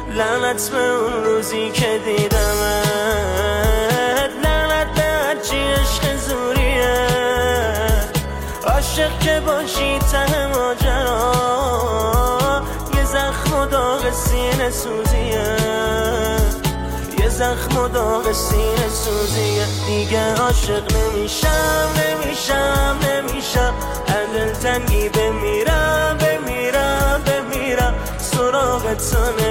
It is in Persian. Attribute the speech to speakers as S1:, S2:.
S1: لعنت به اون روزی که دیدمت، لعنت به هرچی عشق زوریه. عاشق که باشی ته ماجرا، یه زخم و داغ سینه سوزیه، یه زخم و داغ سینه سوزیه. دیگه عاشق نمیشم نمیشم نمیشم، هر دلتنگی بمیرم بمیرم بمیرم، سراغ تو